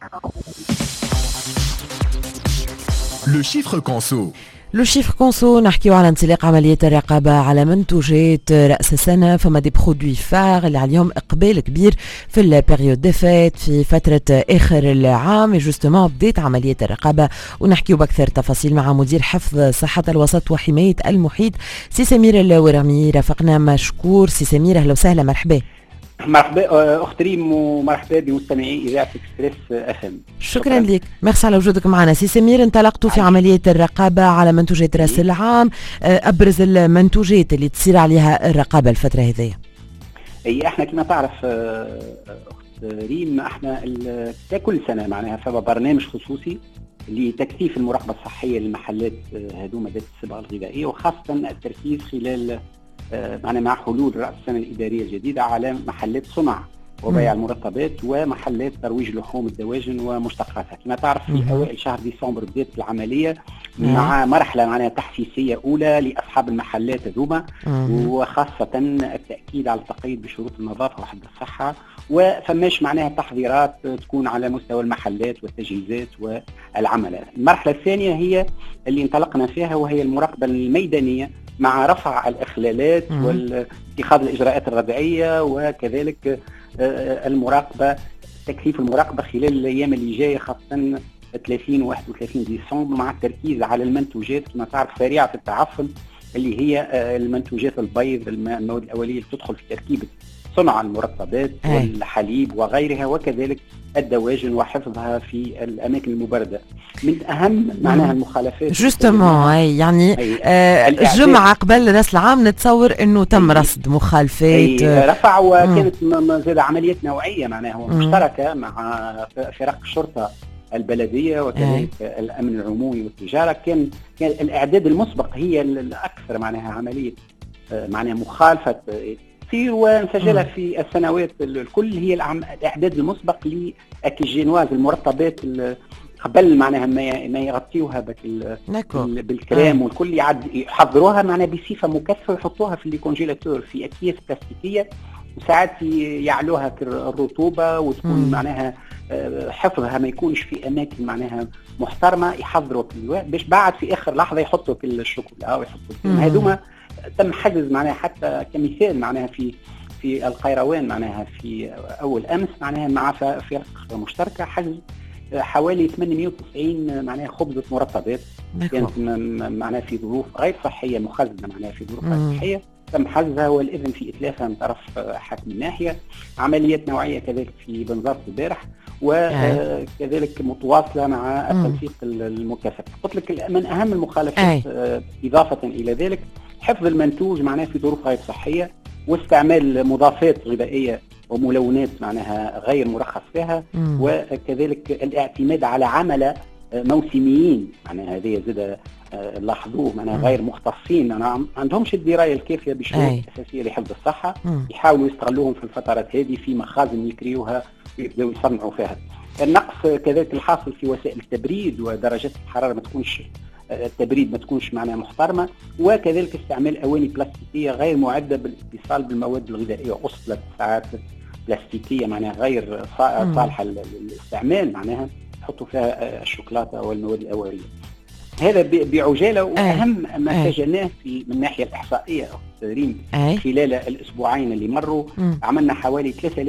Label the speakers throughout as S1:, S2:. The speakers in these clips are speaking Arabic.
S1: لو شيفر كونسو.
S2: لو شيفر كونسو نحكيو على انطلاق عملية الرقابة على منتوجات رأس السنة. فما دي برودوي فار اللي عليهم إقبال كبير في البريود دي فيت في فترة آخر العام. جوستومون بديت عملية الرقابة ونحكيو بأكثر تفاصيل مع مدير حفظ صحة الوسط وحماية المحيط سي سمير الورمي. رافقنا مشكور سي سمير، أهلا وسهلا، مرحبا.
S3: مرحبا اخت ريم ومرحبا بمستمعي اذاعه اكسبريس اف ام.
S2: شكرا لك، ميرسي على وجودك معنا. سي سمير، انطلقتوا في عمليه الرقابه على منتوجات راس العام، ابرز المنتوجات اللي تصير عليها الرقابه الفتره هذه.
S3: اي احنا كما تعرف اخت ريم، احنا كل سنه معناها فما برنامج خصوصي لتكثيف المراقبه الصحيه للمحلات هذوما ذات الصبغه الغذائيه، وخاصه التركيز خلال مع حلول رأس السنة الإدارية الجديدة على محلات صنع وبيع المرطبات ومحلات ترويج لحوم الدواجن ومشتقاتها. كما تعرف في أوائل شهر ديسمبر بدأت العملية مع مرحلة معناها تحسيسية أولى لأصحاب المحلات هذوما، وخاصة التأكيد على التقييد بشروط النظافة وحفظ الصحة، وفماش معناها تحضيرات تكون على مستوى المحلات والتجهيزات والعمل. المرحلة الثانية هي اللي انطلقنا فيها، وهي المراقبة الميدانية مع رفع الإخلالات واتخاذ الإجراءات الردعية، وكذلك المراقبة تكثيف المراقبة خلال الأيام اللي جاية، خاصة 30 و 31 ديسمبر، مع التركيز على المنتوجات كما تعرف سريعة التعفن اللي هي المنتوجات البيض، المواد الأولية اللي تدخل في تركيبة صنع المرطبات والحليب وغيرها، وكذلك الدواجن وحفظها في الأماكن المبردة. من أهم معناها المخالفات
S2: جوستومون يعني الجمعة قبل رأس العام نتصور أنه تم رصد مخالفات
S3: رفع، وكانت زاد عمليات نوعية معناها مشتركة مع فرق الشرطة البلدية وكذلك الأمن العمومي والتجارة. كان الإعداد المسبق هي الأكثر معناها عملية معناها مخالفة تصير ونسجلها في السنوات الكل، هي الإعداد المسبق لأكيجينواز المرطبات قبل معناها ما يغطيوها بالكريم والكل يحضروها معناها بصفة مكثفة ويحطوها في الكونجيلاتور في أكياس بلاستيكية، وساعات يعلوها الرطوبة وتكون معناها حفظها ما يكونش في أماكن معناها محترمة، يحضروا باش بعد في آخر لحظة يحطوا في الشوكولا ويحطوا هذوما. تم حجز معناها حتى كمثال معناها في القيروان معناها في أول أمس معناها مع فرق مشتركة حجز حوالي 890 معناها خبزة مرطبات كانت معناها في ظروف غير صحية، مخزنة معناها في ظروف غير صحية، تم حجزها والإذن في إتلافها من طرف حاكم الناحية. عمليات نوعية كذلك في بنزرت البارح، وكذلك متواصلة مع التنسيق المكثف. قلت لك من أهم المخالفات إضافة إلى ذلك حفظ المنتوج معناه في ظروف غير صحية، واستعمال مضافات غذائية وملونات معناها غير مرخص فيها، وكذلك الاعتماد على عمل موسميين معناها هذه زاد لاحظوه معناها غير مختصين، ما عندهمش الدراية الكافية بالشروط الأساسية لحفظ الصحة، يحاولوا يستغلوهم في الفترات هذه في مخازن يكريوها ويبداو يصنعوا فيها. النقص كذلك الحاصل في وسائل التبريد ودرجات الحرارة ما تكونش التبريد ما تكونش معناها محترمة، وكذلك استعمال أواني بلاستيكية غير معدة بالاتصال بالمواد الغذائية وأصلت ساعات بلاستيكية معناها غير صالحة للاستعمال معناها يحطوا فيها الشوكولاتة والمواد الأولية. هذا بعجالة. وأهم ما سجلناه من الناحية الإحصائية ريم خلال الأسبوعين اللي مروا عملنا حوالي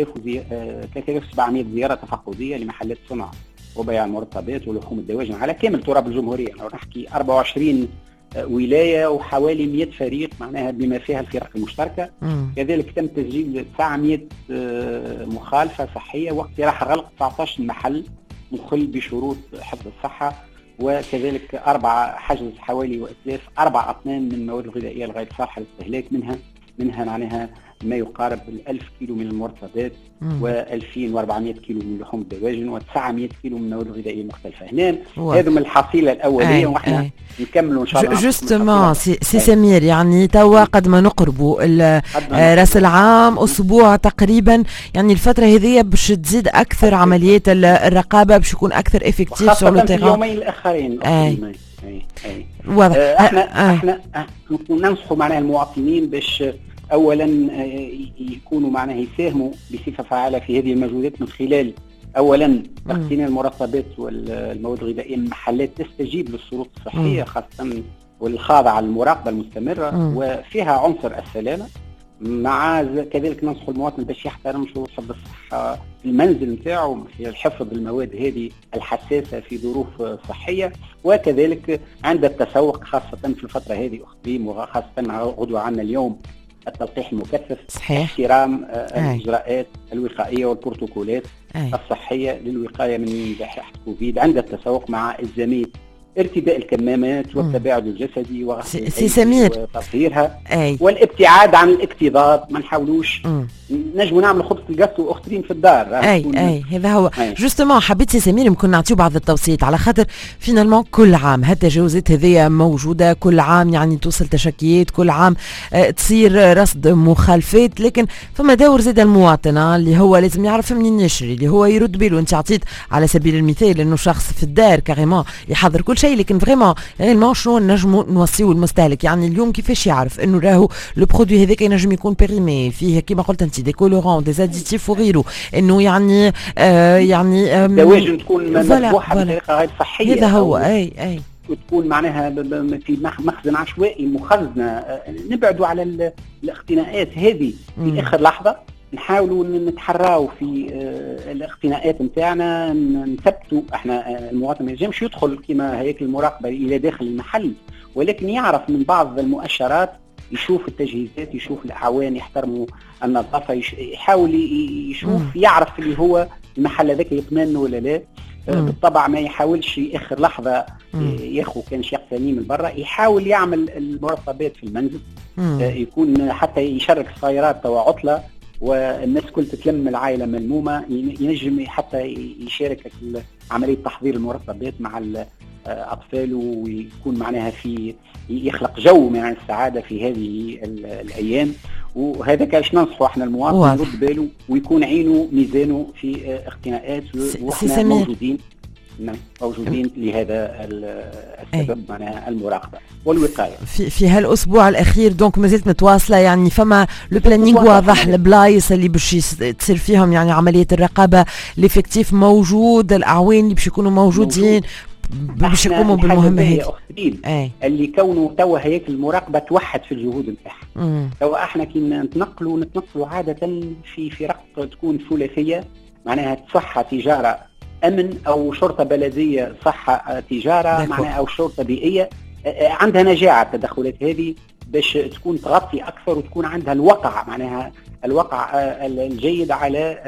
S3: 3700 زيارة تفقدية لمحلات صنع وبيع المرطبات ولحوم الدواجن على كامل تراب الجمهورية. نحكي 24 ولاية وحوالي 100 فريق معناها بما فيها الفرق المشتركة. كذلك تم تسجيل 900 مخالفة صحية واقتراح غلق 19 محل مخل بشروط حفظ الصحة، وكذلك 4 حجز حوالي وإتلاف 4 أطنان من المواد الغذائية الغير صالحة للاستهلاك، منها معناها ما يقارب 1000 كيلو من المرطبات و2400 كيلو من لحوم الدواجن و900 كيلو من المواد الغذائيه المختلفه. هنا هذا من الحصيله الاوليه، واحنا نكملوا ان شاء الله.
S2: جوستومون سي سمير، يعني توا قد ما نقربوا راس العام اسبوع تقريبا، يعني الفتره هذه باش تزيد اكثر عمليات الرقابه، باش يكون اكثر افكتيف
S3: سور لو تيران. اليومين الاخرين
S2: واضح.
S3: احنا ننصحوا معناها المواطنين باش اولا يكونوا معناها يساهموا بصفه فعاله في هذه المجهودات من خلال اولا اقتناء المرطبات والمواد الغذائيه من محلات تستجيب للشروط الصحيه خاصه والخاضعه للمراقبه المستمره وفيها عنصر السلامه، مع كذلك ننصح المواطن باش يحترم شروط حفظ الصحه في المنزل نتاعو في الحفظ المواد هذه الحساسه في ظروف صحيه، وكذلك عند التسوق خاصه في الفتره هذه اختي وخاصه مع غدوه عنا اليوم التلقيح المكثف.
S2: صحيح.
S3: احترام الاجراءات الوقائيه والبروتوكولات الصحيه للوقايه من جائحه كوفيد عند التسوق مع الزميل، ارتداء الكمامات والتباعد الجسدي وغسل
S2: سمير
S3: وتطهيرها والابتعاد عن الاكتظاظ. ما نحاولوش نجموا نعمل خبز الجاتو اخترين في الدار.
S2: اي هذا هو جوستومون. حبيت سي سمير يمكن نعطيو بعض التوصيات على خاطر فينالمون كل عام هالتجاوزات هذيا موجوده، كل عام يعني توصل تشكيات، كل عام تصير رصد مخالفات، لكن فما دور زاد المواطن اللي هو لازم يعرف منين يشري، اللي هو يرد باله. انت عطيت على سبيل المثال انه شخص في الدار كاريمون يحضر كل شيء، لكن فريمون غير شنو نجموا نوصيو المستهلك؟ يعني اليوم كيفاش يعرف انه راهو لو برودوي هذاك ينجم يكون بيريمي فيه كيما قلت انت دي كولورون دي زاديتيف وغيره، انه يعني يعني
S3: دواجن تكون مذبوحه بطريقه غير صحيه.
S2: هذا هو اي
S3: وتكون معناها في مخزن عشوائي مخزنه. نبعدوا على الاقتناءات هذه في اخر لحظه، نحاولوا نتحراو في الاقتناءات نتاعنا، نثبتوا. احنا المواطن ما ينجمش يدخل كما هيك المراقبه الى داخل المحل، ولكن يعرف من بعض المؤشرات، يشوف التجهيزات، يشوف الاعوان، يحترموا النظافه، يحاول يشوف يعرف اللي هو المحل هذاك يطمئن ولا لا. بالطبع ما يحاولش اخر لحظه ياخذ كان شيء ثاني من برا، يحاول يعمل المرطبات في المنزل. يكون حتى يشارك السيارات توا عطله والناس كل تتلم، العائله ملمومه، ينجم حتى يشارك عمليه تحضير المرطبات مع الاطفال، ويكون معناها في يخلق جو من السعاده في هذه الايام. وهذا كاش ننصحوا احنا المواطن يرد باله ويكون عينه ميزانه في اقتناءات، واحنا موجودين لهذا السبب، معناها المراقبه والوقايه.
S2: في هالاسبوع الاخير دونك مازلت متواصله، يعني فما لو بلانينغ واضح، البلايص اللي باش تصير فيهم يعني عمليه الرقابه، ليفيكتيف موجود، الاعوان اللي باش يكونوا موجودين باش يقوموا بالمهمه هذه
S3: اللي كونه توا هيك المراقبه توحد في الجهود نتاعها. توا احنا كي نتنقلوا عاده في فرق تكون ثلاثيه، معناها صحه تجاره امن، او شرطه بلديه صحه تجاره معناها، او شرطه بيئيه. عندها نجاعه التدخلات هذه باش تكون تغطي اكثر وتكون عندها الوقع، معناها الوقع الجيد على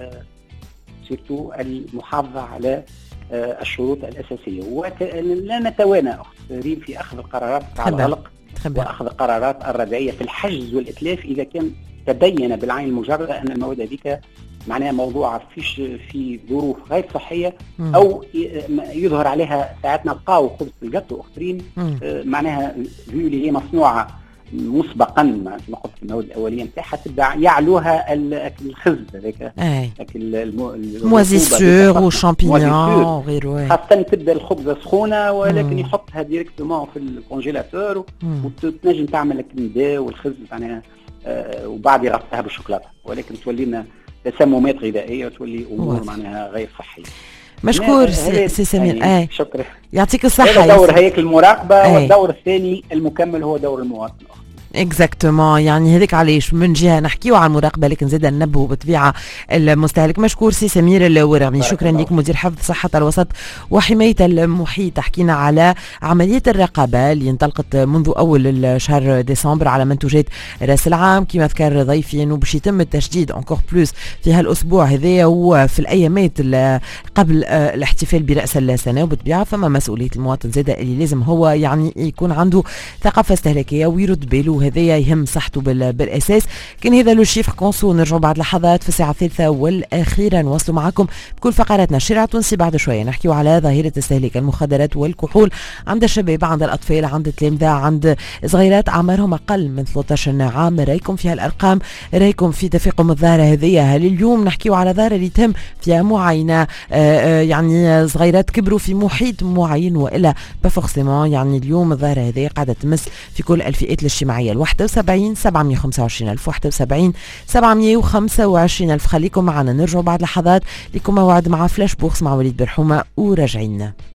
S3: سيرتو المحافظه على الشروط الاساسيه. ولا نتوانى اخت ريم في اخذ القرارات على الغلق واخذ القرارات الردعيه في الحجز والاتلاف اذا كان تبين بالعين المجرده ان المواد هذيك معناها موضوعه في ظروف غير صحيه، او يظهر عليها ساعات نلقاو خبز الجاتو اخرين معناها اللي هي مصنوعه مسبقا ما قلت المواد الاوليه نتاعها تبدا يعلوها الخبز هذاك
S2: الموازيسور والشامبينيون وغيره،
S3: خاصه تبدا الخبزه سخونه ولكن يحطها ديريكتومون في الكونجيلاتور وتنجم تعمل الكندا والخبز معناها وبعد يغطيها بالشوكولاته، ولكن تولي لنا تسممات غذائيه وتولي امور معناها غير صحيه.
S2: مشكور سي سمير.
S3: شكرا،
S2: يعطيك الصحه.
S3: هذا دور هيك المراقبه. والدور الثاني المكمل هو دور المواطن.
S2: اكزاكتومون، يعني هذيك علاش من جهه نحكيو على المراقبه لكن زاد ننبهوا بطبيعه المستهلك. مشكور سي سمير الورغمي، شكرا لك مدير حفظ صحه الوسط وحمايه المحيط. حكينا على عمليه الرقابه اللي انطلقت منذ اول شهر ديسمبر على منتوجات راس العام كما ذكر ضيفي، انه باش يتم التشديد انكور بلوس في هالاسبوع هذايا وفي الايامات قبل الاحتفال براس السنه. وبطبيعه فما مسؤوليه المواطن زاد اللي لازم هو يعني يكون عنده ثقافه استهلاكيه ويرد باله، هذايا يهم صحته بالاساس. كان هذا لو شيفر كونسو. نرجعوا بعد لحظات في الساعه الثالثه والاخيره نواصلوا معكم بكل فقراتنا. الشارع التونسي بعد شويه نحكيو على ظاهره استهلاك المخدرات والكحول عند الشباب، عند الاطفال، عند التلامذه، عند صغيرات اعمارهم اقل من 13 عام. رايكم في هالارقام؟ رايكم في تفاقم الظاهره هذه؟ هل اليوم نحكيو على ظاهره اللي تم فيها معينه يعني صغيرات كبروا في محيط معين والا با فورسيمون؟ يعني اليوم الظاهره هذه قاعده تمس في كل الفئات الاجتماعيه. هي 71 725 ألف 71 725 ألف. خليكم معنا، نرجع بعد لحظات لكم موعد مع فلاش بوكس مع وليد برحومة وراجعين.